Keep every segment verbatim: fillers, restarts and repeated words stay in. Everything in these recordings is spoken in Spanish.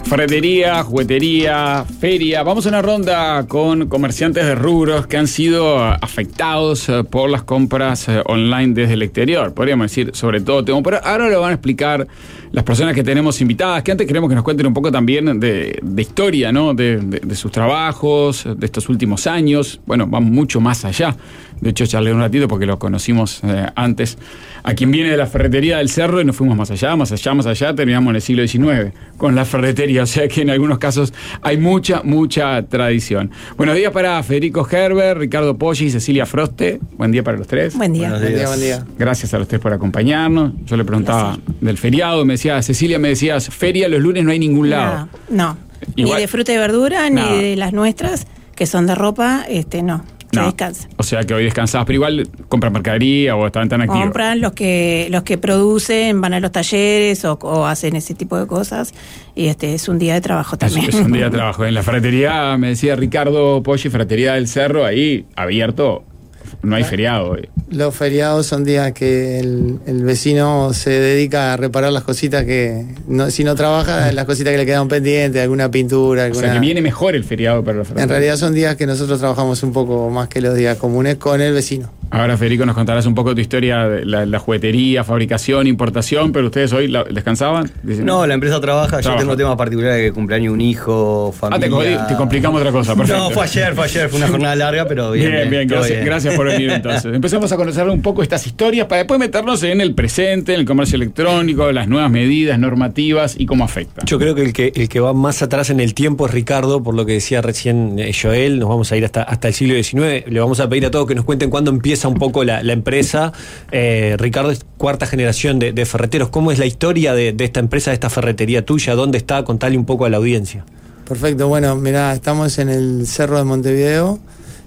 Ferretería, juguetería, feria. Vamos a una ronda con comerciantes de rubros que han sido afectados por las compras online desde el exterior. Podríamos decir, sobre todo, tengo, pero ahora lo van a explicar las personas que tenemos invitadas, que antes queremos que nos cuenten un poco también de, de historia, ¿no? De, de, de sus trabajos, de estos últimos años. Bueno, van mucho más allá. De hecho, charlé un ratito porque lo conocimos eh, antes. A quien viene de la ferretería del Cerro y nos fuimos más allá, más allá, más allá, terminamos en el siglo diecinueve con la ferretería. O sea que en algunos casos hay mucha, mucha tradición. Buenos días para Federico Gerber, Ricardo Poggi y Cecilia Froste. Buen día para los tres. Buen día. Buen día, buen día. Gracias a los tres por acompañarnos. Yo le preguntaba Gracias. del feriado, me decía, Cecilia, me decías, feria los lunes no hay ningún lado. No, no. Igual, ni de fruta y verdura, nada. Ni de las nuestras, que son de ropa, este no. Se no. descansa. O sea que hoy descansás, pero igual compran mercadería o están tan activos. Compran los que los que producen, van a los talleres o, o hacen ese tipo de cosas. Y este es un día de trabajo también. Es, es un día de trabajo. En la ferretería, me decía Ricardo Poggi, ferretería del Cerro, ahí abierto, no hay feriado hoy. Los feriados son días que el, el vecino se dedica a reparar las cositas que, no, si no trabaja, las cositas que le quedan pendientes, alguna pintura. Alguna... O sea que viene mejor el feriado para la ferretería. En realidad son días que nosotros trabajamos un poco más que los días comunes con el vecino. Ahora, Federico, nos contarás un poco tu historia de la, la juguetería, fabricación, importación, pero ustedes hoy la, descansaban. Dicen, no, la empresa trabaja, trabaja. Yo tengo temas particulares de cumpleaños, un hijo, familia. Ah, te, te complicamos otra cosa, perfecto. No, fue ayer, fue ayer, fue una jornada larga, pero bien. Bien, bien, bien gracias, bien. gracias por venir entonces. Empezamos a conocer un poco estas historias para después meternos en el presente, en el comercio electrónico, las nuevas medidas normativas y cómo afectan. Yo creo que el que el que va más atrás en el tiempo es Ricardo, por lo que decía recién Joel. Nos vamos a ir hasta, hasta el siglo diecinueve. Le vamos a pedir a todos que nos cuenten cuándo empieza un poco la, la empresa. Eh, Ricardo es cuarta generación de, de ferreteros. ¿Cómo es la historia de, de esta empresa, de esta ferretería tuya? ¿Dónde está? Contale un poco a la audiencia. Perfecto, bueno, mirá, estamos en el Cerro de Montevideo.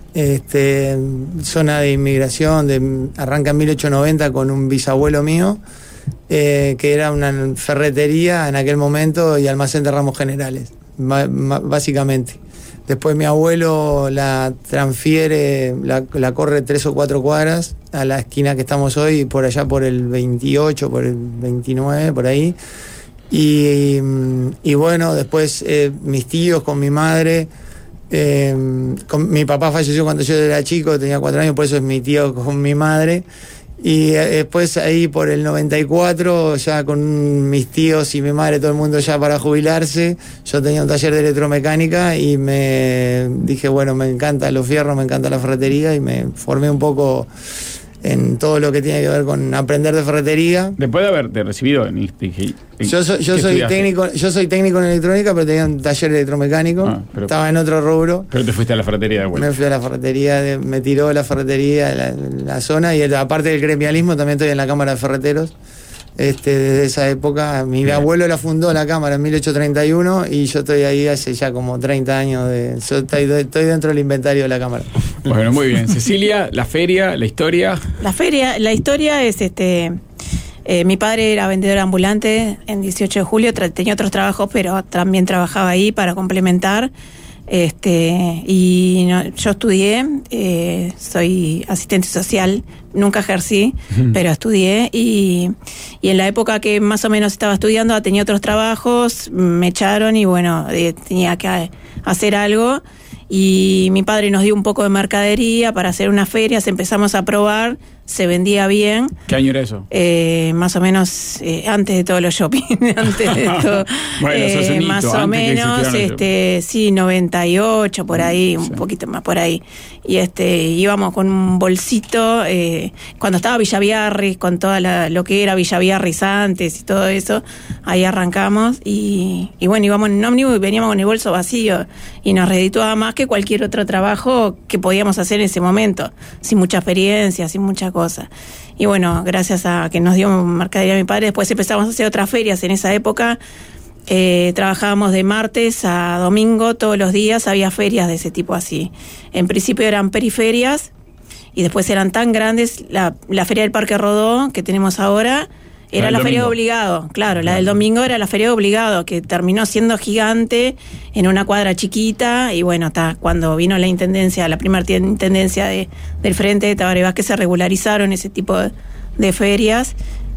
Este, zona de inmigración, de, arranca en mil ochocientos noventa con un bisabuelo mío, eh, que era una ferretería en aquel momento y almacén de ramos generales, básicamente. Después mi abuelo la transfiere, la, la corre tres o cuatro cuadras a la esquina que estamos hoy, por allá por el veintiocho, por el veintinueve, por ahí. Y, y bueno, después eh, mis tíos con mi madre. Eh, con, mi papá falleció cuando yo era chico, tenía cuatro años, por eso es mi tío con mi madre. Y eh, después ahí por el noventa y cuatro, ya con mis tíos y mi madre, todo el mundo ya para jubilarse, yo tenía un taller de electromecánica y me dije, bueno, me encantan los fierros, me encanta la ferretería, y me formé un poco en todo lo que tiene que ver con aprender de ferretería. Después de haberte recibido en I T G, yo soy, yo soy técnico, yo soy técnico en electrónica, pero tenía un taller electromecánico. Ah, pero, estaba en otro rubro. Pero te fuiste a la ferretería de vuelta. Me fui a la ferretería, de, me tiró la ferretería, la, la zona, y aparte del gremialismo también estoy en la Cámara de Ferreteros. Este, desde esa época, mi Bien. abuelo la fundó la Cámara en mil ochocientos treinta y uno y yo estoy ahí hace ya como treinta años, de, yo estoy, estoy dentro del inventario de la Cámara. Bueno, muy bien. Cecilia, la feria, la historia. La feria, la historia es este... Eh, mi padre era vendedor ambulante en dieciocho de julio, tra- tenía otros trabajos, pero también trabajaba ahí para complementar. Este, y no, yo estudié, eh, soy asistente social, nunca ejercí, uh-huh. pero estudié y, y en la época que más o menos estaba estudiando tenía otros trabajos, me echaron y bueno, eh, tenía que hacer algo. Y mi padre nos dio un poco de mercadería para hacer unas ferias, empezamos a probar, se vendía bien. ¿Qué año era eso? Eh, más o menos eh, antes de todos los shopping, antes de todo. Bueno, eh, eso es un hito, más o menos, este, sí, noventa y ocho, por ahí, sí. Un poquito más por ahí. Y este, íbamos con un bolsito, eh, cuando estaba Villa Biarritz, con todo lo que era Villa Biarritz antes y todo eso, ahí arrancamos y, y bueno, íbamos en un ómnibus y veníamos con el bolso vacío y nos redituaba más que cualquier otro trabajo que podíamos hacer en ese momento, sin mucha experiencia, sin mucha cosa. Y bueno, gracias a que nos dio mercadería mi padre, después empezamos a hacer otras ferias en esa época. Eh, trabajábamos de martes a domingo, todos los días había ferias de ese tipo así. En principio eran periferias y después eran tan grandes. La, la feria del Parque Rodó que tenemos ahora era la feria de obligado, claro, la del domingo era la feria de obligado, que terminó siendo gigante en una cuadra chiquita. Y bueno, ta, cuando vino la intendencia, la primera intendencia de, del Frente de Tabaré Vázquez, se regularizaron ese tipo de, de ferias.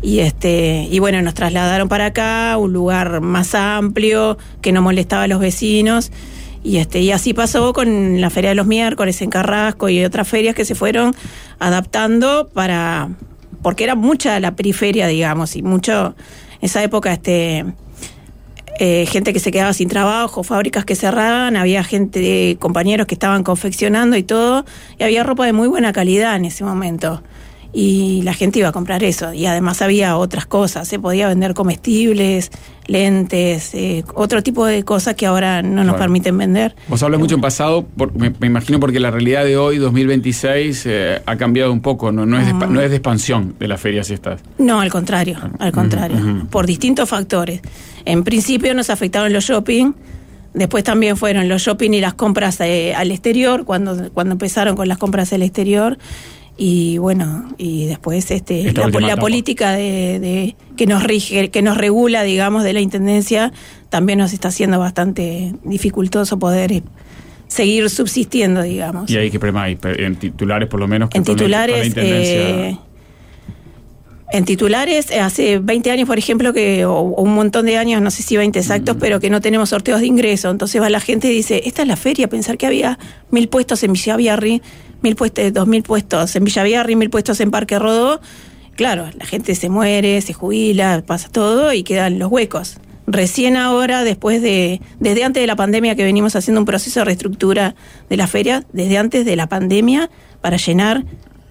Y este y bueno, nos trasladaron para acá, un lugar más amplio, que no molestaba a los vecinos. Y este y así pasó con la Feria de los Miércoles en Carrasco y otras ferias que se fueron adaptando para porque era mucha la periferia, digamos, y mucho esa época este eh, gente que se quedaba sin trabajo, fábricas que cerraban, había gente, compañeros que estaban confeccionando y todo, y había ropa de muy buena calidad en ese momento. Y la gente iba a comprar eso, y además había otras cosas, se podía vender comestibles, lentes, eh, otro tipo de cosas que ahora no nos claro. permiten vender. Vos hablas mucho en pasado, por, me, me imagino porque la realidad de hoy, dos mil veintiséis, eh, ha cambiado un poco, no, no, es de, mm. no es de expansión de las ferias estas. No, al contrario, al contrario, uh-huh. por distintos factores. En principio nos afectaron los shopping, después también fueron los shopping y las compras eh, al exterior, cuando, cuando empezaron con las compras al exterior. Y bueno, y después este la, la política de, de que nos rige, que nos regula, digamos, de la intendencia, también nos está haciendo bastante dificultoso poder seguir subsistiendo, digamos. ¿Y ahí qué problema hay? En titulares, por lo menos, que en con titulares, la intendencia... eh, en titulares, hace veinte años, por ejemplo, que o, o un montón de años, no sé si veinte exactos, mm. pero que no tenemos sorteos de ingreso. Entonces va la gente y dice, esta es la feria, pensar que había mil puestos en Villaviarri, mil puestos, dos mil puestos en Villaviarri, mil puestos en Parque Rodó. Claro, la gente se muere, se jubila, pasa todo y quedan los huecos. Recién ahora, después de, desde antes de la pandemia que venimos haciendo un proceso de reestructura de la feria, desde antes de la pandemia, para llenar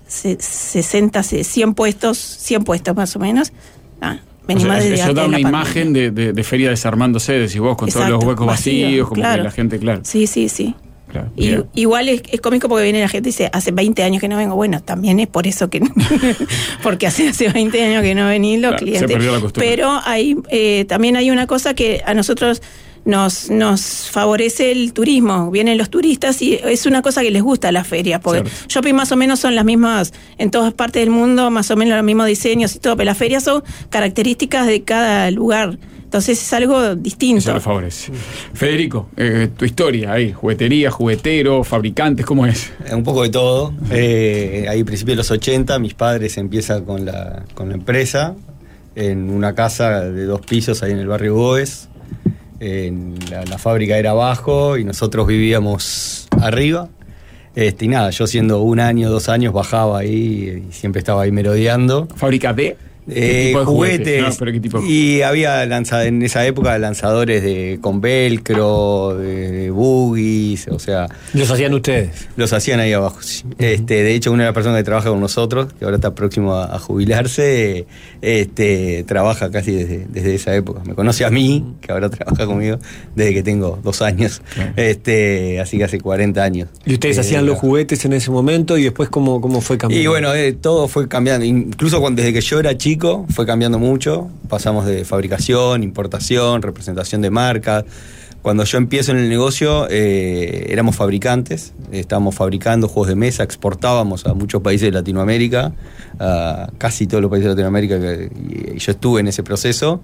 sesenta, cien puestos, cien puestos más o menos. Ah, venimos o sea, desde eso da una de imagen de, de, de feria desarmándose, decís vos, con Exacto, todos los huecos vacíos, vacío, como claro. que la gente, claro. Sí, sí, sí. Claro, y, igual es, es cómico porque viene la gente y dice, hace veinte años que no vengo. Bueno, también es por eso que porque hace, hace veinte años que no venís los claro, clientes. Se perdió la costumbre. Pero hay, eh, también hay una cosa que a nosotros nos nos favorece el turismo. Vienen los turistas y es una cosa que les gusta a la feria, porque Cierto. shopping más o menos son las mismas en todas partes del mundo, más o menos los mismos diseños y todo, pero las ferias son características de cada lugar. Entonces es algo distinto. Eso le favorece. Federico, eh, tu historia ahí, juguetería, juguetero, fabricantes, ¿cómo es? Un poco de todo. Eh, ahí a principios de los ochenta, mis padres empiezan con la, con la empresa, en una casa de dos pisos ahí en el barrio Goes. En la, la fábrica era abajo y nosotros vivíamos arriba. Este, y nada, yo siendo un año, dos años, bajaba ahí y siempre estaba ahí merodeando. ¿Fábrica de? Eh, tipo de juguetes, juguetes? No, pero ¿qué tipo de y juguetes? Había lanza, en esa época lanzadores de con velcro, de, de boogies, o sea... ¿Los hacían ustedes? Los hacían ahí abajo, sí. Uh-huh. Este, de hecho, una de las personas que trabaja con nosotros, que ahora está próximo a, a jubilarse, este, trabaja casi desde, desde esa época. Me conoce a mí, que ahora trabaja conmigo, desde que tengo dos años, uh-huh. este, así que hace cuarenta años. ¿Y ustedes eh, hacían los juguetes en ese momento y después cómo, cómo fue cambiando? Y bueno, eh, todo fue cambiando, incluso cuando, desde que yo era chico, fue cambiando mucho, pasamos de fabricación, importación, representación de marcas. Cuando yo empiezo en el negocio eh, éramos fabricantes, estábamos fabricando juegos de mesa, exportábamos a muchos países de Latinoamérica, a casi todos los países de Latinoamérica, que, y yo estuve en ese proceso.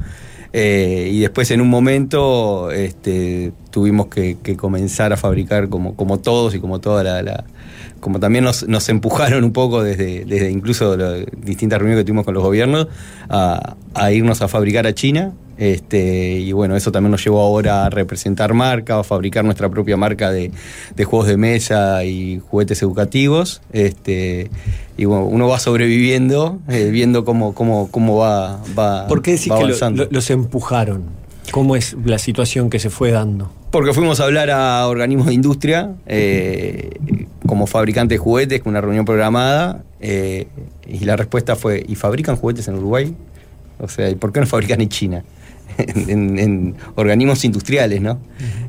Eh, y después en un momento este, tuvimos que, que comenzar a fabricar como, como todos y como toda la... la como también nos, nos empujaron un poco desde, desde incluso las distintas reuniones que tuvimos con los gobiernos a, a irnos a fabricar a China. Este, y bueno, eso también nos llevó ahora a representar marca, a fabricar nuestra propia marca de, de juegos de mesa y juguetes educativos. Este, y bueno, uno va sobreviviendo, eh, viendo cómo, cómo, cómo va, va ¿Por qué decís que lo, lo, los empujaron? ¿Cómo es la situación que se fue dando? Porque fuimos a hablar a organismos de industria, eh, como fabricantes de juguetes, con una reunión programada, eh, y la respuesta fue, ¿y fabrican juguetes en Uruguay? O sea, ¿y por qué no fabrican en China? en, en, en organismos industriales, ¿no? Uh-huh.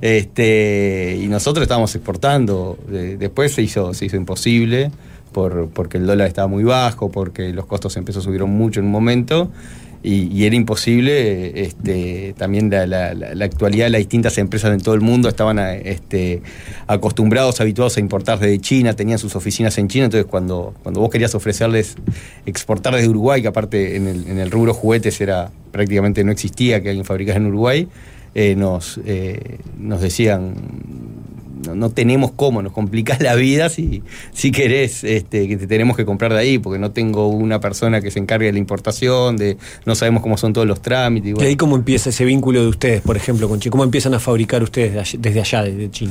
Este, y nosotros estábamos exportando, después se hizo, se hizo imposible, por, porque el dólar estaba muy bajo, porque los costos en pesos subieron mucho en un momento, Y, y era imposible. Este, también la, la, la actualidad, las distintas empresas en todo el mundo estaban a, este, acostumbrados, habituados a importar desde China, tenían sus oficinas en China, entonces cuando, cuando vos querías ofrecerles exportar desde Uruguay, que aparte en el, en el rubro juguetes era prácticamente no existía que alguien fabricara en Uruguay, eh, nos, eh, nos decían, no, no tenemos cómo, nos complicás la vida si, si querés este, que te tenemos que comprar de ahí, porque no tengo una persona que se encargue de la importación, de no sabemos cómo son todos los trámites. Y, bueno. ¿Y ahí cómo empieza ese vínculo de ustedes, por ejemplo, con China? ¿Cómo empiezan a fabricar ustedes desde allá, desde China?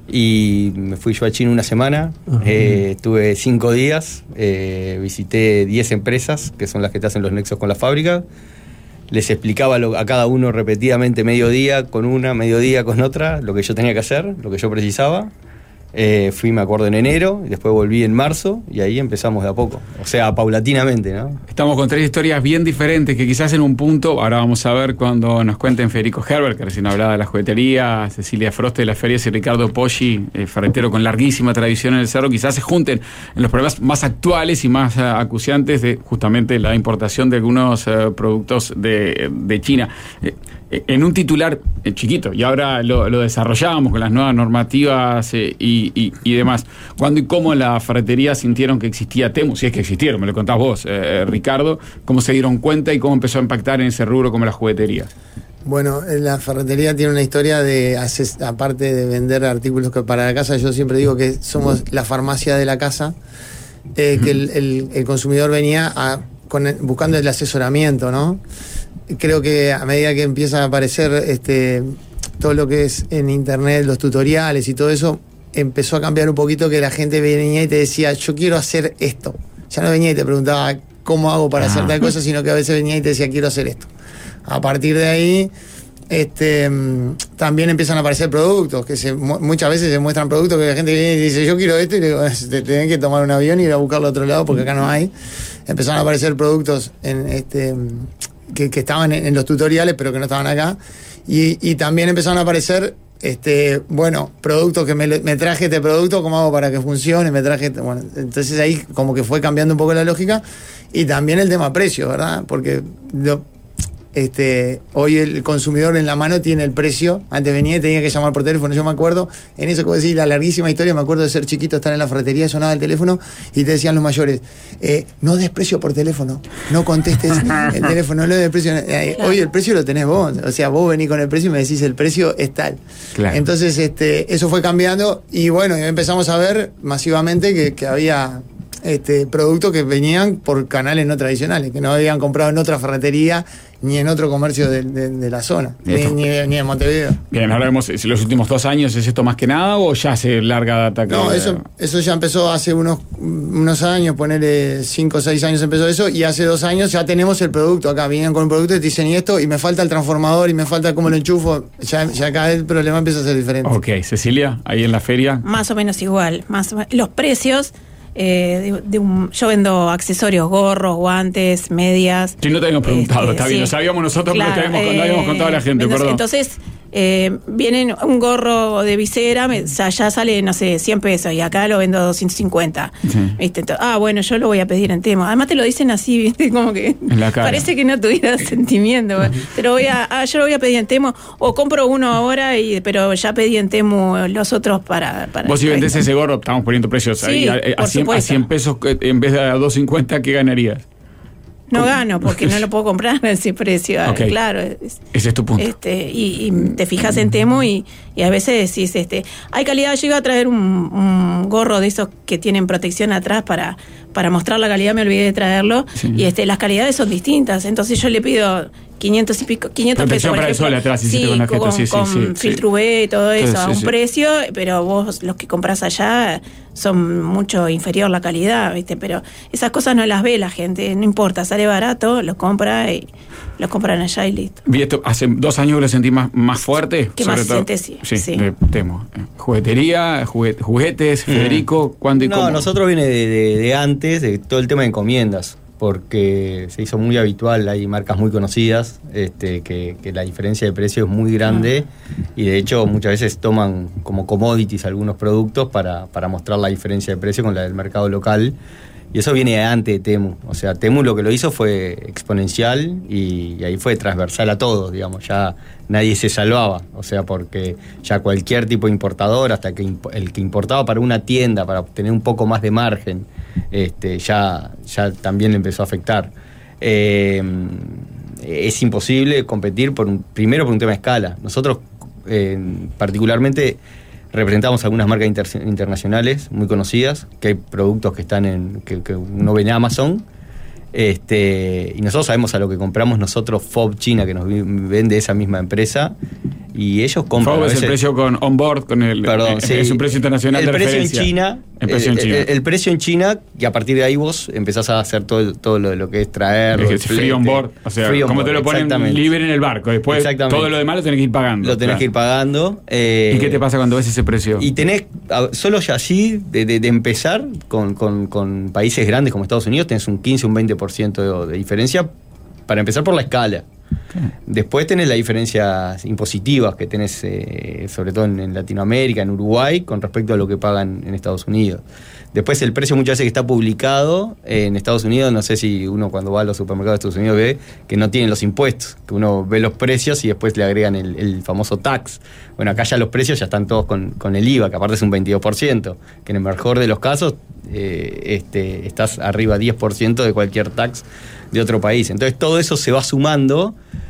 Y me fui yo a China una semana, uh-huh. eh, estuve cinco días, eh, visité diez empresas, que son las que te hacen los nexos con la fábrica. Les explicaba lo, a cada uno repetidamente, mediodía con una, mediodía con otra, lo que yo tenía que hacer, lo que yo precisaba. Eh, fui, me acuerdo, en enero, y después volví en marzo, y ahí empezamos de a poco. O sea, paulatinamente, ¿no? Estamos con tres historias bien diferentes, que quizás en un punto, ahora vamos a ver cuando nos cuenten Federico Herbert, que recién hablaba de la juguetería, Cecilia Froste de las ferias y Ricardo Poggi, eh, ferretero con larguísima tradición en el cerro, quizás se junten en los problemas más actuales y más uh, acuciantes de justamente la importación de algunos uh, productos de, de China. Eh, En un titular eh, chiquito, y ahora lo, lo desarrollábamos con las nuevas normativas eh, y, y, y demás. ¿Cuándo y cómo la ferretería sintieron que existía Temu? Si es que existieron, me lo contás vos, eh, Ricardo. ¿Cómo se dieron cuenta y cómo empezó a impactar en ese rubro como la juguetería? Bueno, la ferretería tiene una historia de, aparte de vender artículos que para la casa, yo siempre digo que somos la farmacia de la casa, eh, que el, el, el consumidor venía a, con el, buscando el asesoramiento, ¿no? Creo que a medida que empieza a aparecer este, todo lo que es en internet, los tutoriales y todo eso, empezó a cambiar un poquito, que la gente venía y te decía, yo quiero hacer esto. Ya no venía y te preguntaba cómo hago para ah. hacer tal cosa, sino que a veces venía y te decía, quiero hacer esto. A partir de ahí, este, también empiezan a aparecer productos, que se, muchas veces se muestran productos que la gente viene y dice, yo quiero esto, y le digo, te tenés que tomar un avión y ir a buscarlo a otro lado porque acá no hay. Empezaron a aparecer productos en este... Que, que estaban en, en los tutoriales, pero que no estaban acá. Y, y también empezaron a aparecer, este, bueno, productos que me, me traje este producto, ¿cómo hago para que funcione? Me traje, bueno, entonces ahí como que fue cambiando un poco la lógica. Y también el tema precio, ¿verdad? Porque lo, este, hoy el consumidor en la mano tiene el precio. Antes venía y tenía que llamar por teléfono. Yo me acuerdo, en eso que vos decís, la larguísima historia, me acuerdo de ser chiquito, estar en la ferretería, sonaba el teléfono y te decían los mayores, eh, no des precio por teléfono, no contestes el teléfono, no le des precio. Eh, claro. Hoy el precio lo tenés vos, o sea, vos venís con el precio y me decís el precio es tal. Claro. Entonces, este, eso fue cambiando y bueno, empezamos a ver masivamente que, que había... Este, productos que venían por canales no tradicionales, que no habían comprado en otra ferretería ni en otro comercio de, de, de la zona, ni, ni, ni en Montevideo. Bien, ahora vemos si los últimos dos años es esto más que nada o ya hace larga data. Que no, eso, eso ya empezó hace unos, unos años, ponerle cinco o seis años empezó eso, y hace dos años ya tenemos el producto acá. Vienen con un producto y te dicen, y esto, y me falta el transformador, y me falta cómo lo enchufo. Ya, ya acá el problema empieza a ser diferente. Ok, Cecilia, ahí en la feria. Más o menos igual. Más o menos. Los precios. Eh, de, de un, yo vendo accesorios, gorros, guantes, medias. Sí, no te habíamos preguntado, este, está bien, sí. Lo sabíamos nosotros, claro, pero te habíamos, eh, no habíamos contado a la gente, entonces, perdón. Entonces, eh, vienen un gorro de visera, me, o sea, ya sale, no sé, cien pesos, y acá lo vendo doscientos cincuenta. Sí. ¿Viste? Entonces, ah, bueno, yo lo voy a pedir en Temu. Además te lo dicen así, ¿viste? Como que parece que no tuviera sentimiento. Pero voy a, ah, yo lo voy a pedir en Temu, o compro uno ahora, y pero ya pedí en Temu los otros para... para Vos si vendés ese gorro, estamos poniendo precios sí, ahí, a, a, cien, a cien pesos en vez de a doscientos cincuenta, ¿qué ganarías? No gano porque no lo puedo comprar a ese precio, okay. Claro. Es, ese es tu punto. Este, y, y te fijas en Temu y, y a veces decís, este, hay calidad. Yo iba a traer un, un gorro de esos que tienen protección atrás para, para mostrar la calidad, me olvidé de traerlo, sí. Y este, las calidades son distintas, entonces yo le pido quinientos y pico, quinientos pesos por para ejemplo, el sol atrás, sí, con, con, sí, con sí, filtro U V y todo eso, sí, a un sí. precio, pero vos los que compras allá son mucho inferior la calidad, ¿viste? Pero esas cosas no las ve la gente, no importa, sale barato, los compra y los compran allá y listo. Vi esto, hace dos años lo sentí más, más fuerte. ¿Qué más sientes? Sí, sí, sí. Le temo. Juguetería, juguet, juguetes, mm. Federico, ¿cuándo y no, cómo? No, nosotros viene de, de, de antes, de todo el tema de encomiendas, porque se hizo muy habitual, hay marcas muy conocidas, este, que, que la diferencia de precio es muy grande, uh-huh. Y de hecho muchas veces toman como commodities algunos productos para, para mostrar la diferencia de precio con la del mercado local, y eso viene de antes de Temu. O sea, Temu lo que lo hizo fue exponencial y, y ahí fue transversal a todos, digamos, ya nadie se salvaba, o sea, porque ya cualquier tipo de importador, hasta que imp- el que importaba para una tienda, para obtener un poco más de margen, este, ya, ya también le empezó a afectar. Eh, es imposible competir por un, primero por un tema de escala. Nosotros, eh, particularmente, representamos algunas marcas inter- internacionales muy conocidas, que hay productos que están en que, que uno ve en Amazon. Este, y nosotros sabemos a lo que compramos nosotros, F O B China, que nos vende esa misma empresa, y ellos compran. F O B a es veces, el precio con on-board, con el, perdón, es, sí, es un precio internacional el de precio referencia. en China, el precio en el, China. El, el precio en China, y a partir de ahí vos empezás a hacer todo, todo lo, lo que es traer. Es free on board, o sea, free on como board, te lo ponen libre en el barco, después todo lo demás lo tenés que ir pagando. Lo tenés claro. que ir pagando. Eh, ¿Y qué te pasa cuando ves ese precio? Y tenés, solo ya así, de, de, de empezar con, con, con países grandes como Estados Unidos, tenés un quince, un veinte por ciento de, de diferencia, para empezar por la escala. Okay. Después tenés las diferencias impositivas que tenés, eh, sobre todo en, en Latinoamérica, en Uruguay, con respecto a lo que pagan en Estados Unidos. Después el precio muchas veces que está publicado eh, en Estados Unidos, no sé si uno cuando va a los supermercados de Estados Unidos ve que no tienen los impuestos, que uno ve los precios y después le agregan el, el famoso tax. Bueno, acá ya los precios ya están todos con, con el I V A, que aparte es un veintidós por ciento, que en el mejor de los casos eh, este, estás arriba diez por ciento de cualquier tax de otro país. Entonces todo eso se va sumando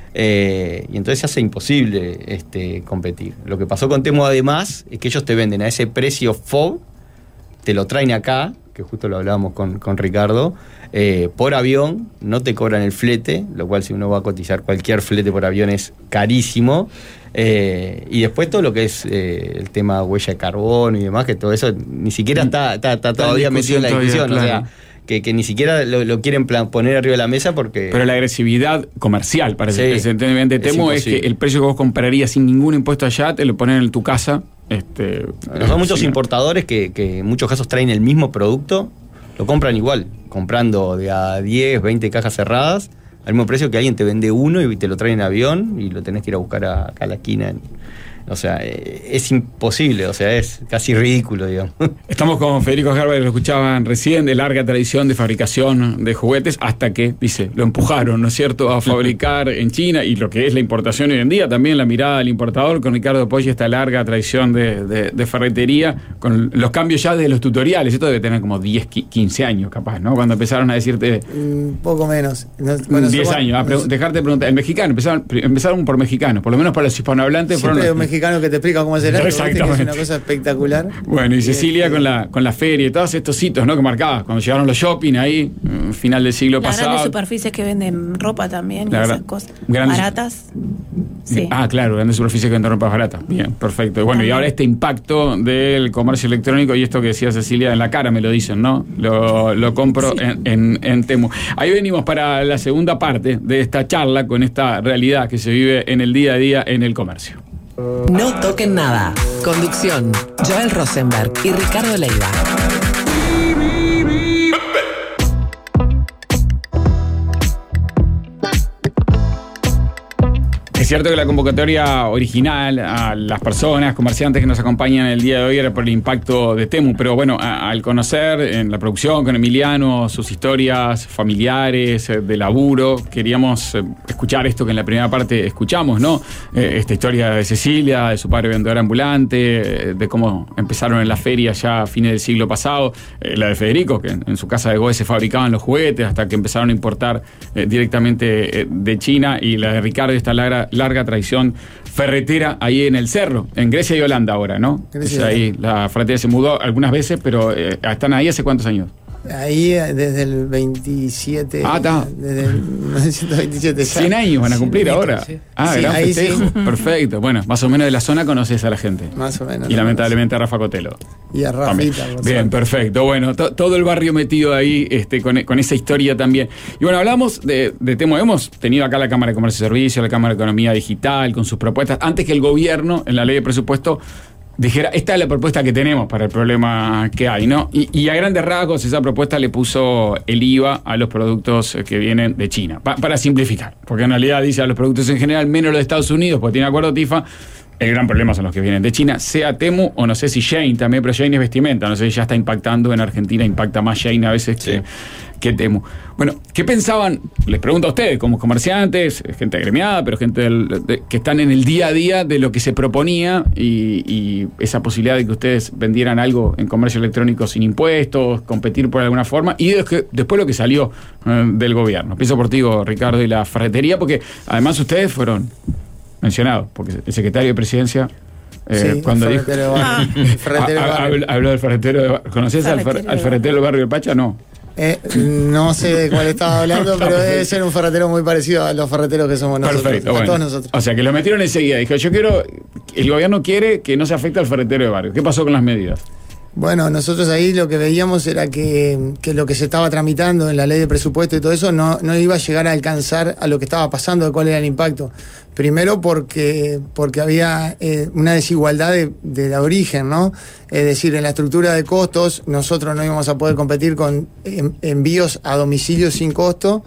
eh, y entonces se hace imposible este, competir. Lo que pasó con Temu además es que ellos te venden a ese precio F O B, te lo traen acá, que justo lo hablábamos con, con Ricardo, eh, por avión, no te cobran el flete, lo cual si uno va a cotizar cualquier flete por avión es carísimo, eh, y después todo lo que es eh, el tema huella de carbono y demás, que todo eso ni siquiera está, está, está todavía metido en la discusión, todavía, claro. O sea, que, que ni siquiera lo, lo quieren plan, poner arriba de la mesa porque... Pero la agresividad comercial, parece sí, que se entiende de Temu, es, es que el precio que vos comprarías sin ningún impuesto allá, te lo ponen en tu casa. Este, bueno, son muchos sí, importadores que, que en muchos casos traen el mismo producto, lo compran igual, comprando de a diez, veinte cajas cerradas, al mismo precio que alguien te vende uno y te lo trae en avión y lo tenés que ir a buscar a, acá a la esquina. En, o sea, es imposible, o sea, es casi ridículo, digamos. Estamos con Federico Gerber, lo escuchaban recién, de larga tradición de fabricación de juguetes, hasta que, dice, lo empujaron, ¿no es cierto?, a fabricar en China, y lo que es la importación hoy en día, también la mirada del importador, con Ricardo Poggi, esta larga tradición de, de, de ferretería, con los cambios ya de los tutoriales. Esto debe tener como diez, quince años, capaz, ¿no? Cuando empezaron a decirte... Un poco menos. Bueno, diez años, a pre- dejarte preguntar. El mexicano, empezaron, empezaron por mexicanos, por lo menos para los hispanohablantes. Siempre fueron los mexicanos que te explica cómo hacer algo, exactamente. Es una cosa espectacular. Bueno, y Cecilia y, con la con la feria y todos estos hitos, ¿no?, que marcabas cuando llegaron los shopping ahí, final del siglo las pasado. Grandes superficies que venden ropa también, la y gran, esas cosas grandes, baratas. Sí. Ah, claro, grandes superficies que venden ropa barata. Bien, perfecto. Bueno, también. Y ahora este impacto del comercio electrónico y esto que decía Cecilia, en la cara me lo dicen, ¿no? Lo, lo compro sí. en, en, en Temu. Ahí venimos para la segunda parte de esta charla con esta realidad que se vive en el día a día en el comercio. No toquen nada. Conducción: Joel Rosenberg y Ricardo Leiva. Es cierto que la convocatoria original a las personas, comerciantes que nos acompañan el día de hoy era por el impacto de Temu, pero bueno, a, al conocer en la producción con Emiliano sus historias familiares, eh, de laburo, queríamos eh, escuchar esto que en la primera parte escuchamos, ¿no? Eh, esta historia de Cecilia, de su padre vendedor ambulante, eh, de cómo empezaron en la feria ya a fines del siglo pasado, eh, la de Federico, que en, en su casa de Goes se fabricaban los juguetes hasta que empezaron a importar eh, directamente eh, de China, y la de Ricardo, esta larga larga tradición ferretera ahí en el cerro, en Grecia y Holanda ahora, ¿no? Grecia. Es ahí, la ferretería se mudó algunas veces, pero eh, ¿están ahí hace cuántos años? Ahí desde el veintisiete. Ah, está. Desde el mil novecientos veintisiete. cien años van a cumplir sí, ahora. Sí. Ah, sí, gran festejo. Sí. Perfecto. Bueno, más o menos de la zona conoces a la gente. Más o menos. Y lamentablemente a Rafa Cotelo. Y a Rafita. Bien, perfecto. Bueno, to, todo el barrio metido ahí este, con, con esa historia también. Y bueno, hablamos de, de Temu. Hemos tenido acá la Cámara de Comercio y Servicios, la Cámara de Economía Digital, con sus propuestas, antes que el gobierno, en la ley de presupuesto, dijera, esta es la propuesta que tenemos para el problema que hay, ¿no? Y, y a grandes rasgos esa propuesta le puso el I V A a los productos que vienen de China, pa, para simplificar, porque en realidad dice a los productos en general, menos los de Estados Unidos, porque tiene acuerdo TIFA. El gran problema son los que vienen de China, sea Temu o no sé si Shein también, pero Shein es vestimenta, no sé si ya está impactando en Argentina, impacta más Shein a veces sí. que, que Temu. Bueno, ¿qué pensaban? Les pregunto a ustedes, como comerciantes, gente agremiada, pero gente del, de, que están en el día a día de lo que se proponía y, y esa posibilidad de que ustedes vendieran algo en comercio electrónico sin impuestos, competir por alguna forma, y después, después lo que salió eh, del gobierno. Empiezo por ti, Ricardo, y la ferretería, porque además ustedes fueron mencionado, porque el secretario de Presidencia Eh, Sí, cuando el dijo, ferretero de barrio. El ferretero de Ah, barrio. habl- habló del ferretero de barrio. ¿Conoces al, fer- Ferretero al de ferretero del barrio de Pacha? No. Eh, no sé de cuál estaba hablando, pero debe ser un ferretero muy parecido a los ferreteros que somos nosotros. Perfecto, a bueno. todos nosotros. O sea, que lo metieron enseguida. Dijo, yo quiero, el gobierno quiere que no se afecte al ferretero de barrio. ¿Qué pasó con las medidas? Bueno, nosotros ahí lo que veíamos era que, que lo que se estaba tramitando en la ley de presupuesto y todo eso no, no iba a llegar a alcanzar a lo que estaba pasando, de cuál era el impacto. Primero porque, porque había eh, una desigualdad de, de la origen, ¿no? Es decir, en la estructura de costos nosotros no íbamos a poder competir con en- envíos a domicilio sin costo,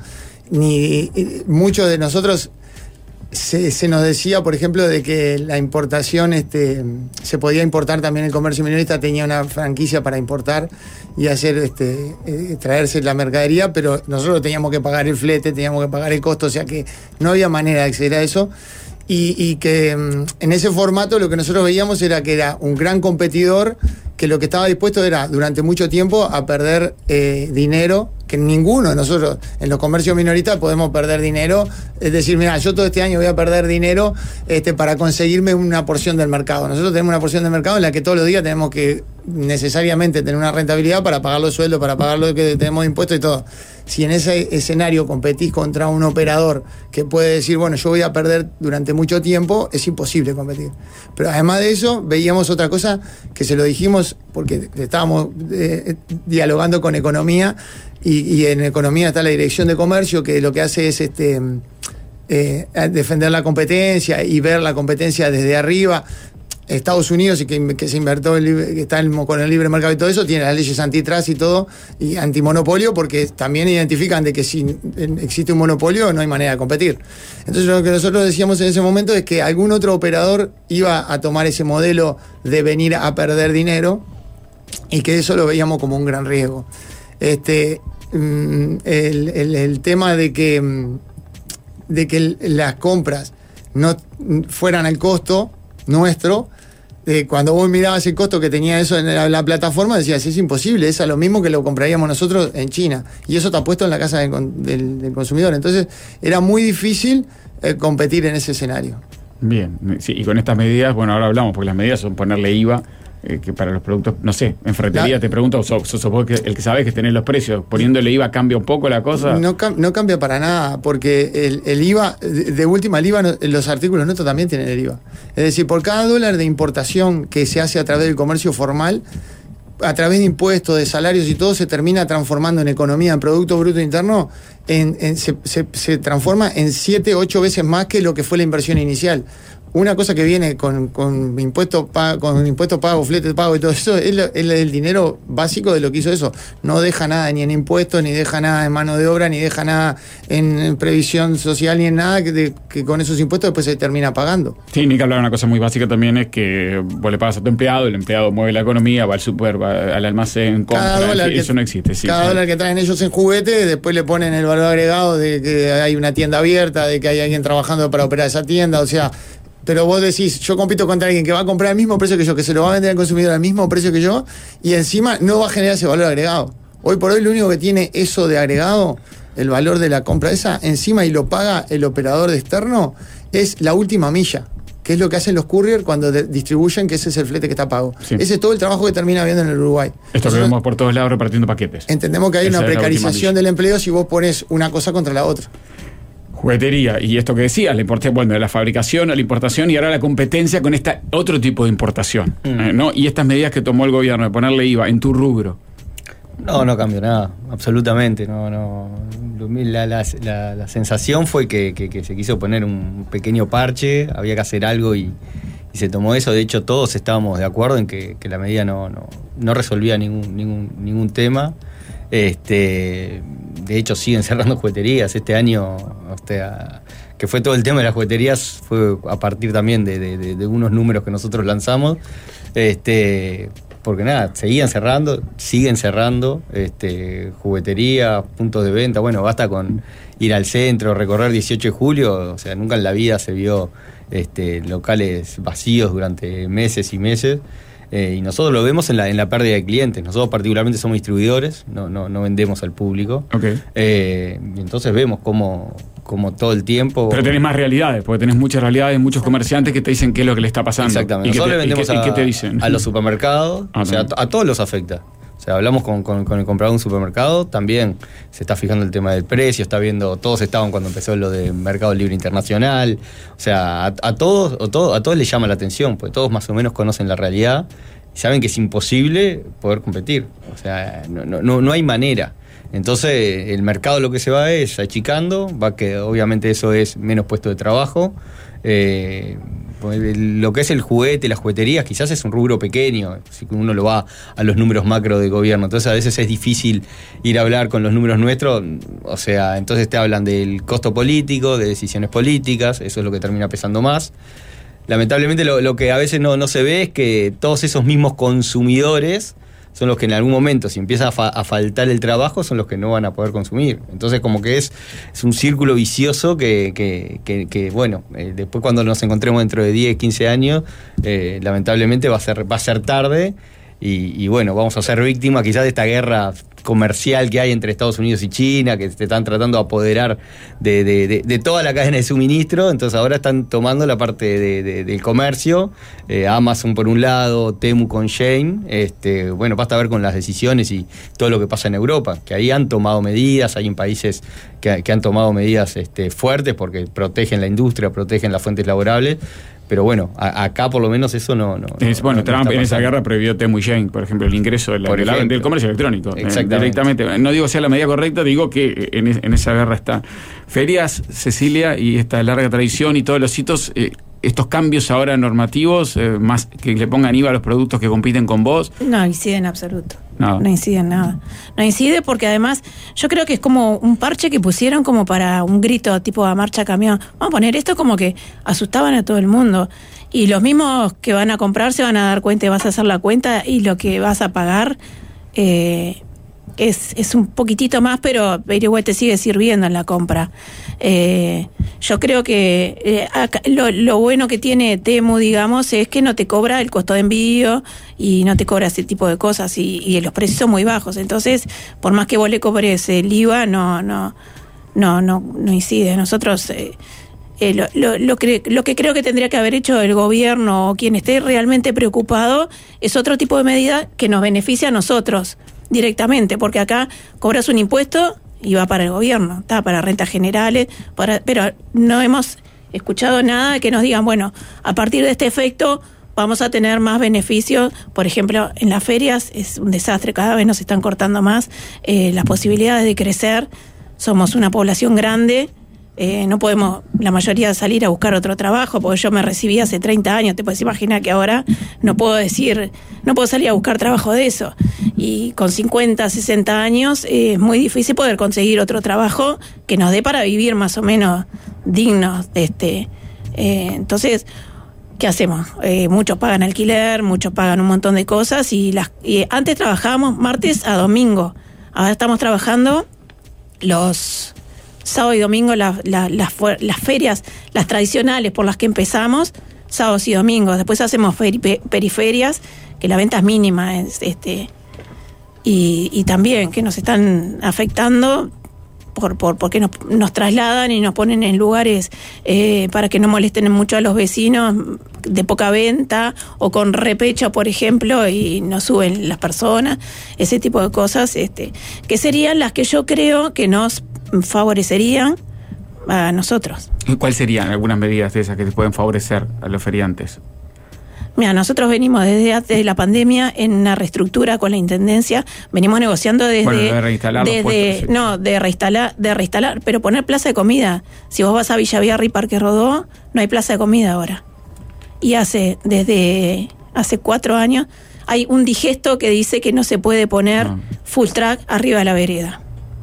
ni eh, muchos de nosotros se, se nos decía, por ejemplo, de que la importación, este, se podía importar también, el comercio minorista tenía una franquicia para importar y hacer, este, eh, traerse la mercadería, pero nosotros teníamos que pagar el flete, teníamos que pagar el costo, o sea que no había manera de acceder a eso. Y, y que mm, en ese formato lo que nosotros veíamos era que era un gran competidor que lo que estaba dispuesto era durante mucho tiempo a perder eh, dinero, que ninguno de nosotros en los comercios minoristas podemos perder dinero, es decir, mira, yo todo este año voy a perder dinero este, para conseguirme una porción del mercado. Nosotros tenemos una porción del mercado en la que todos los días tenemos que necesariamente tener una rentabilidad para pagar los sueldos, para pagar lo que tenemos de impuestos y todo. Si en ese escenario competís contra un operador que puede decir, bueno, yo voy a perder durante mucho tiempo, es imposible competir. Pero además de eso, veíamos otra cosa que se lo dijimos porque estábamos eh, dialogando con economía y, y en economía está la dirección de comercio que lo que hace es este eh, defender la competencia y ver la competencia desde arriba. Estados Unidos y que, que se invertó el, que está el, con el libre mercado y todo eso, tiene las leyes antitrust y todo, y antimonopolio, porque también identifican de que si existe un monopolio no hay manera de competir. Entonces lo que nosotros decíamos en ese momento es que algún otro operador iba a tomar ese modelo de venir a perder dinero y que eso lo veíamos como un gran riesgo. Este, el, el, el tema de que, de que las compras no fueran al costo nuestro, eh, cuando vos mirabas el costo que tenía eso en la, la plataforma, decías, es imposible, es a lo mismo que lo compraríamos nosotros en China. Y eso está puesto en la casa del, del, del consumidor. Entonces, era muy difícil eh, competir en ese escenario. Bien, sí, y con estas medidas, bueno, ahora hablamos, porque las medidas son ponerle I V A, eh, que para los productos, no sé, en ferretería la, te pregunto, so, so, supongo que el que sabes que tenés los precios, poniéndole I V A cambia un poco la cosa. No, no cambia para nada, porque el, el I V A, de, de última, el I V A, no, los artículos nuestros también tienen el I V A. Es decir, por cada dólar de importación que se hace a través del comercio formal, a través de impuestos, de salarios y todo, se termina transformando en economía, en Producto Bruto Interno, en, en, se, se, se transforma en siete, ocho veces más que lo que fue la inversión inicial. Una cosa que viene con, con impuestos pago, con impuestos pagos, flete pago y todo eso, es, lo, es el dinero básico de lo que hizo eso. No deja nada ni en impuestos, ni deja nada en mano de obra, ni deja nada en, en previsión social, ni en nada que, de, que con esos impuestos después se termina pagando. Sí, ni que hablar, una cosa muy básica también es que vos le pagas a tu empleado, el empleado mueve la economía, va al super, va al almacén, compra, eso que, no existe. Sí, cada sí. dólar que traen ellos en juguete, después le ponen el valor agregado de que hay una tienda abierta, de que hay alguien trabajando para operar esa tienda, o sea... Pero vos decís, yo compito contra alguien que va a comprar al mismo precio que yo, que se lo va a vender al consumidor al mismo precio que yo, y encima no va a generar ese valor agregado. Hoy por hoy lo único que tiene eso de agregado, el valor de la compra esa, encima y lo paga el operador de externo, es la última milla, que es lo que hacen los courier cuando de- distribuyen, que ese es el flete que está pago. Sí. Ese es todo el trabajo que termina viendo en el Uruguay. Esto Nosotros que vemos por todos lados repartiendo paquetes. Entendemos que hay Esa una es la precarización del empleo si vos pones una cosa contra la otra. Juguetería, y esto que decías, la importación, bueno, la fabricación, la importación y ahora la competencia con este otro tipo de importación, mm. eh, ¿no? Y estas medidas que tomó el gobierno de ponerle I V A en tu rubro. No, no cambió nada, absolutamente. No, no. La, la, la, la sensación fue que, que, que se quiso poner un pequeño parche, había que hacer algo y, y se tomó eso. De hecho, todos estábamos de acuerdo en que, que la medida no, no, no resolvía ningún, ningún, ningún tema. Este, de hecho siguen cerrando jugueterías este año, o sea, que fue todo el tema de las jugueterías, fue a partir también de, de, de, de unos números que nosotros lanzamos, este, porque nada, seguían cerrando, siguen cerrando, este, jugueterías, puntos de venta, bueno, basta con ir al centro, recorrer dieciocho de julio, o sea, nunca en la vida se vio este, locales vacíos durante meses y meses. Eh, y nosotros lo vemos en la, en la pérdida de clientes. Nosotros particularmente somos distribuidores, no, no, no vendemos al público. Okay. Eh, y entonces vemos cómo, como todo el tiempo. Pero tenés más realidades, porque tenés muchas realidades, muchos comerciantes que te dicen qué es lo que le está pasando. Exactamente. ¿Y Nosotros qué te, le vendemos y qué, a, y qué te dicen? a los supermercados, Ah, o sea, a, a todos los afecta. O sea, hablamos con, con, con el comprador de un supermercado, también se está fijando el tema del precio, está viendo, todos estaban cuando empezó lo de Mercado Libre Internacional, o sea, a, a todos, o todo, a todos les llama la atención, porque todos más o menos conocen la realidad y saben que es imposible poder competir, o sea, no, no, no hay manera. Entonces el mercado lo que se va es achicando, va que obviamente eso es menos puesto de trabajo. Eh, lo que es el juguete, las jugueterías, quizás es un rubro pequeño, si uno lo va a los números macro del gobierno, entonces a veces es difícil ir a hablar con los números nuestros, o sea, entonces te hablan del costo político, de decisiones políticas, eso es lo que termina pesando más. Lamentablemente lo, lo que a veces no, no se ve es que todos esos mismos consumidores son los que en algún momento, si empieza a, fa- a faltar el trabajo, son los que no van a poder consumir. Entonces como que es, es un círculo vicioso que, que, que, que bueno, eh, después cuando nos encontremos dentro de diez, quince años, eh, lamentablemente va a ser, va a ser tarde y, y bueno, vamos a ser víctimas quizás de esta guerra comercial que hay entre Estados Unidos y China, que se están tratando de apoderar de, de, de, de toda la cadena de suministro, entonces ahora están tomando la parte de, de, del comercio, eh, Amazon por un lado, Temu con Shein, este, bueno, basta ver con las decisiones y todo lo que pasa en Europa, que ahí han tomado medidas, hay en países que, que han tomado medidas este, fuertes porque protegen la industria, protegen las fuentes laborables. Pero bueno, a, acá por lo menos eso no... no es, bueno, no, Trump no en esa guerra prohibió Temu y Shein, por ejemplo, el ingreso de la, de la, del comercio electrónico. Exactamente. Eh, directamente. No digo sea la medida correcta, digo que en, en esa guerra está. Ferias, Cecilia, y esta larga tradición y todos los hitos, eh, estos cambios ahora normativos, eh, más que le pongan I V A a los productos que compiten con vos. No incide en absoluto. Nada. No incide en nada. No incide porque además yo creo que es como un parche que pusieron como para un grito tipo a marcha camión. Vamos a poner esto como que asustaban a todo el mundo. Y los mismos que van a comprar se van a dar cuenta y vas a hacer la cuenta y lo que vas a pagar eh, es, es un poquitito más, pero, pero igual te sigue sirviendo en la compra. Eh, yo creo que eh, acá, lo, lo bueno que tiene Temu, digamos, es que no te cobra el costo de envío y no te cobra ese tipo de cosas y, y los precios son muy bajos. Entonces, por más que vos le cobres el I V A, no, no, no, no, no incide. Nosotros... Eh, Eh, lo, lo, lo, que, lo que creo que tendría que haber hecho el gobierno o quien esté realmente preocupado es otro tipo de medida que nos beneficia a nosotros directamente, porque acá cobras un impuesto y va para el gobierno, está para rentas generales, para, pero no hemos escuchado nada que nos digan, bueno, a partir de este efecto vamos a tener más beneficios. Por ejemplo, en las ferias es un desastre, cada vez nos están cortando más eh, las posibilidades de crecer, somos una población grande. Eh, no podemos, la mayoría, salir a buscar otro trabajo, porque yo me recibí hace treinta años, te puedes imaginar que ahora no puedo decir, no puedo salir a buscar trabajo de eso. Y con cincuenta, sesenta años eh, es muy difícil poder conseguir otro trabajo que nos dé para vivir más o menos dignos. Este, eh, entonces, ¿qué hacemos? Eh, muchos pagan alquiler, muchos pagan un montón de cosas, y, las, y antes trabajábamos martes a domingo, ahora estamos trabajando los... sábado y domingo la, la, las, las ferias, las tradicionales por las que empezamos, sábados y domingos. Después hacemos feri- periferias, que la venta es mínima, es, este, y, y también que nos están afectando por, por porque nos, nos trasladan y nos ponen en lugares eh, para que no molesten mucho a los vecinos, de poca venta o con repecho, por ejemplo, y nos suben las personas, ese tipo de cosas, este, que serían las que yo creo que nos favorecerían a nosotros. ¿Cuáles serían algunas medidas de esas que te pueden favorecer a los feriantes? Mira, nosotros venimos desde antes de la pandemia en una reestructura con la Intendencia, venimos negociando desde... Bueno, de reinstalar los desde, puestos, sí. No, de reinstalar, de reinstalar, pero poner plaza de comida. Si vos vas a Villa Viarri y Parque Rodó, no hay plaza de comida ahora. Y hace, desde hace cuatro años, hay un digesto que dice que no se puede poner no. full track arriba de la vereda.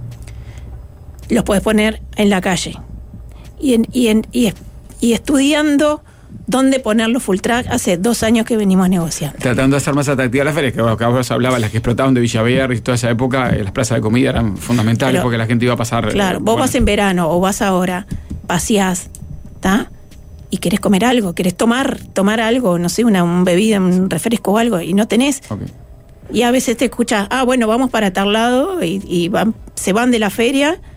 Los puedes poner en la calle. Y, en, y, en, y, y estudiando dónde ponerlo full track, hace dos años que venimos negociando. Tratando de hacer más atractivas las ferias, que bueno, que vos hablabas, las que explotaban de Villa Viarri y toda esa época, eh, las plazas de comida eran fundamentales. Pero, porque la gente iba a pasar... Claro, eh, vos bueno. vas en verano o vas ahora, paseás, ¿está? Y querés comer algo, querés tomar tomar algo, no sé, una un bebida, un refresco o algo, y no tenés. Okay. Y a veces te escuchas, ah, bueno, vamos para tal lado, y, y van, se van de la feria,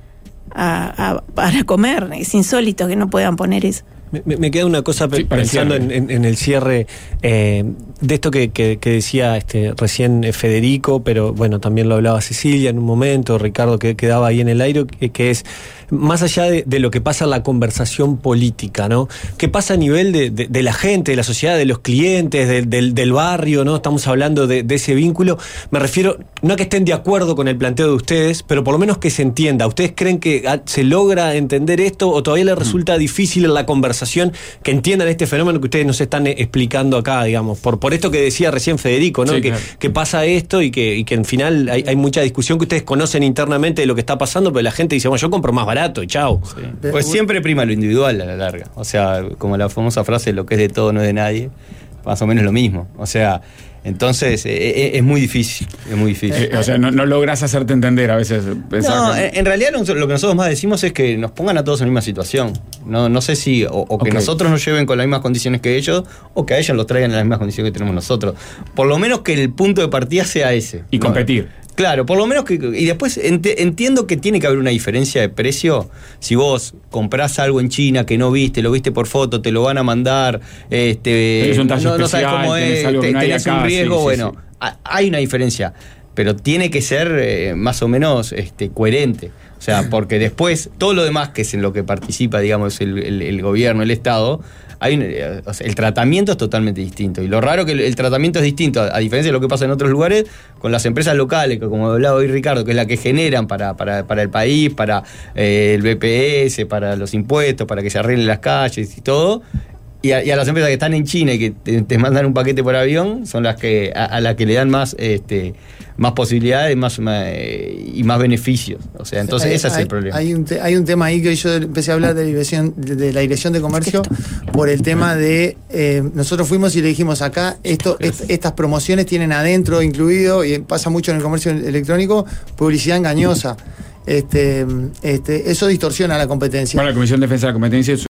a, a, para comer. Es insólito que no puedan poner eso. Me, me queda una cosa sí, pensando en, en, en el cierre eh, de esto que, que, que decía este, recién Federico, pero bueno, también lo hablaba Cecilia en un momento, Ricardo que quedaba ahí en el aire, que, que es más allá de, de lo que pasa en la conversación política, ¿no? ¿Qué pasa a nivel de, de, de la gente, de la sociedad, de los clientes, de, del, del barrio, ¿no? Estamos hablando de, de ese vínculo. Me refiero, no a que estén de acuerdo con el planteo de ustedes, pero por lo menos que se entienda. ¿Ustedes creen que se logra entender esto o todavía les resulta difícil en la conversación que entiendan este fenómeno que ustedes nos están explicando acá, digamos? Por, por esto que decía recién Federico, ¿no? Sí, que, claro. que pasa esto y que, y que en final hay, hay mucha discusión que ustedes conocen internamente de lo que está pasando, pero la gente dice, bueno, yo compro más barato y chao. Sí. Pues siempre prima lo individual a la larga. O sea, como la famosa frase, lo que es de todo no es de nadie, más o menos lo mismo. O sea, entonces eh, es muy difícil, es muy difícil. Eh, o sea, no, no logras hacerte entender a veces. No, que... en, en realidad lo que nosotros más decimos es que nos pongan a todos en la misma situación. No, no sé si, o, o que okay. nosotros nos lleven con las mismas condiciones que ellos, o que a ellos los traigan en las mismas condiciones que tenemos nosotros. Por lo menos que el punto de partida sea ese. Y ¿no? competir. Claro, por lo menos que... Y después ent, entiendo que tiene que haber una diferencia de precio. Si vos comprás algo en China que no viste, lo viste por foto, te lo van a mandar, este, un no, no sabes cómo es, te, no tenés acá, un riesgo, sí, sí, bueno, sí. hay una diferencia. Pero tiene que ser eh, más o menos este, coherente. O sea, porque después, todo lo demás que es en lo que participa, digamos, el, el, el gobierno, el Estado... Hay un, o sea, el tratamiento es totalmente distinto. Y lo raro que el, el tratamiento es distinto, a, a diferencia de lo que pasa en otros lugares, con las empresas locales, que como hablaba hoy Ricardo, que es la que generan para, para, para el país, para eh, el B P S, para los impuestos, para que se arreglen las calles y todo. Y a, y a las empresas que están en China y que te, te mandan un paquete por avión, son las que a, a las que le dan más este más posibilidades más, más eh, y más beneficios. O sea, entonces hay, ese es hay, el problema. Hay un, te, hay un tema ahí que yo empecé a hablar de la dirección de, de, la dirección de comercio por el tema de eh, nosotros fuimos y le dijimos acá esto est, estas promociones tienen adentro incluido, y pasa mucho en el comercio electrónico, publicidad engañosa. Este, este, eso distorsiona la competencia. Bueno, la Comisión de Defensa de la Competencia